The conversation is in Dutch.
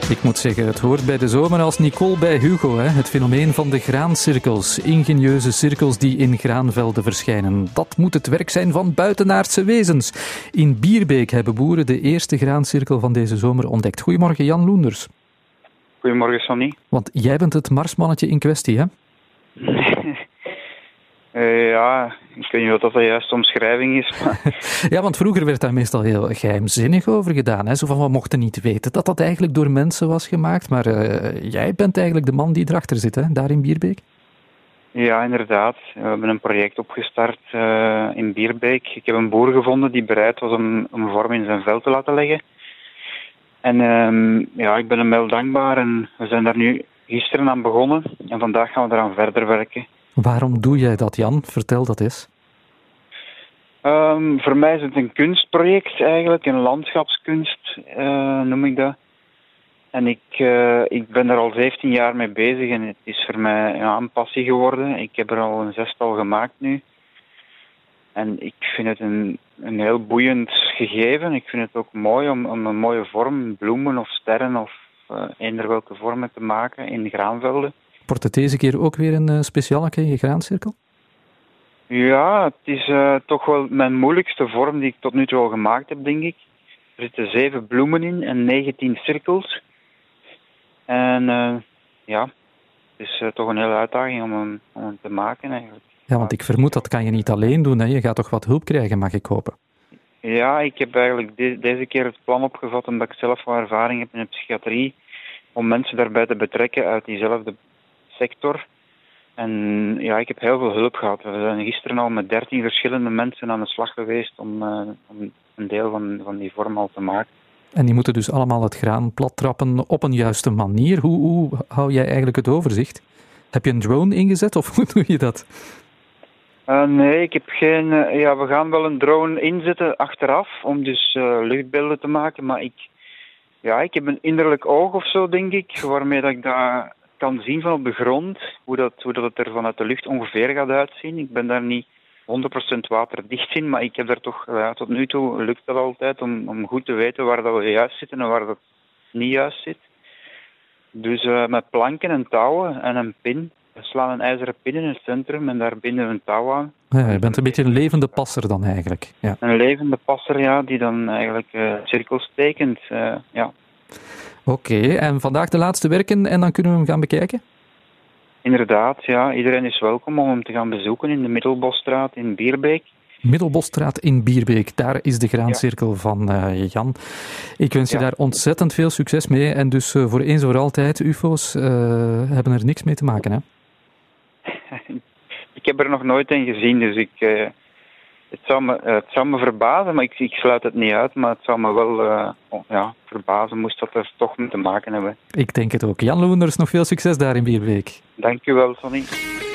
Ik moet zeggen, het hoort bij de zomer als Nicole bij Hugo. Hè? Het fenomeen van de graancirkels. Ingenieuze cirkels die in graanvelden verschijnen. Dat moet het werk zijn van buitenaardse wezens. In Bierbeek hebben boeren de eerste graancirkel van deze zomer ontdekt. Goedemorgen, Jan Loenders. Goedemorgen, Sonny. Want jij bent het marsmannetje in kwestie, hè? Ja, ik weet niet wat dat de juiste omschrijving is. Maar... Ja, want vroeger werd daar meestal heel geheimzinnig over gedaan. Hè? Zo van, we mochten niet weten dat dat eigenlijk door mensen was gemaakt. Maar jij bent eigenlijk de man die erachter zit, hè? Daar in Bierbeek? Ja, inderdaad. We hebben een project opgestart in Bierbeek. Ik heb een boer gevonden die bereid was om een vorm in zijn veld te laten leggen. En ja, ik ben hem heel dankbaar. En we zijn daar nu gisteren aan begonnen. En vandaag gaan we eraan verder werken. Waarom doe jij dat, Jan? Vertel dat eens. Voor mij is het een kunstproject eigenlijk, een landschapskunst noem ik dat. En ik ben er al 17 jaar mee bezig en het is voor mij een passie geworden. Ik heb er al een 6-tal gemaakt nu. En ik vind het een heel boeiend gegeven. Ik vind het ook mooi om een mooie vorm, bloemen of sterren of eender welke vormen te maken in graanvelden. Wordt het deze keer ook weer een speciale graancirkel? Ja, het is toch wel mijn moeilijkste vorm die ik tot nu toe al gemaakt heb, denk ik. Er zitten 7 bloemen in en 19 cirkels. En ja, het is toch een hele uitdaging om hem te maken eigenlijk. Ja, want ik vermoed dat kan je niet alleen doen, hè? Je gaat toch wat hulp krijgen, mag ik hopen? Ja, ik heb eigenlijk deze keer het plan opgevat omdat ik zelf wat ervaring heb in de psychiatrie. Om mensen daarbij te betrekken uit diezelfde sector. En ja, ik heb heel veel hulp gehad. We zijn gisteren al met 13 verschillende mensen aan de slag geweest om een deel van die vorm al te maken. En die moeten dus allemaal het graan plat trappen op een juiste manier. Hoe hou jij eigenlijk het overzicht? Heb je een drone ingezet of hoe doe je dat? Nee, ik heb geen... we gaan wel een drone inzetten achteraf om dus luchtbeelden te maken. Maar ik heb een innerlijk oog of zo, denk ik, waarmee dat ik dat kan zien van op de grond, hoe dat het er vanuit de lucht ongeveer gaat uitzien. Ik ben daar niet 100% waterdicht in, maar ik heb daar toch, tot nu toe lukt dat altijd om goed te weten waar dat we juist zitten en waar dat niet juist zit. Dus met planken en touwen en een pin. We slaan een ijzeren pin in het centrum en daar binden we een touw aan. Ja, je bent een beetje een levende passer dan eigenlijk. Ja. Een levende passer, ja, die dan eigenlijk cirkels tekent, ja. Oké, en vandaag de laatste werken en dan kunnen we hem gaan bekijken? Inderdaad, ja. Iedereen is welkom om hem te gaan bezoeken in de Middelbosstraat in Bierbeek. Middelbosstraat in Bierbeek, daar is de graancirkel van Jan. Ik wens je daar ontzettend veel succes mee en dus voor eens voor altijd, UFO's hebben er niks mee te maken, hè? Ik heb er nog nooit een gezien, dus het zou me verbazen, maar ik sluit het niet uit. Maar het zou me wel verbazen, moest dat er toch mee te maken hebben. Ik denk het ook. Jan Loenders, nog veel succes daar in Bierbeek. Dank u wel, Sonny.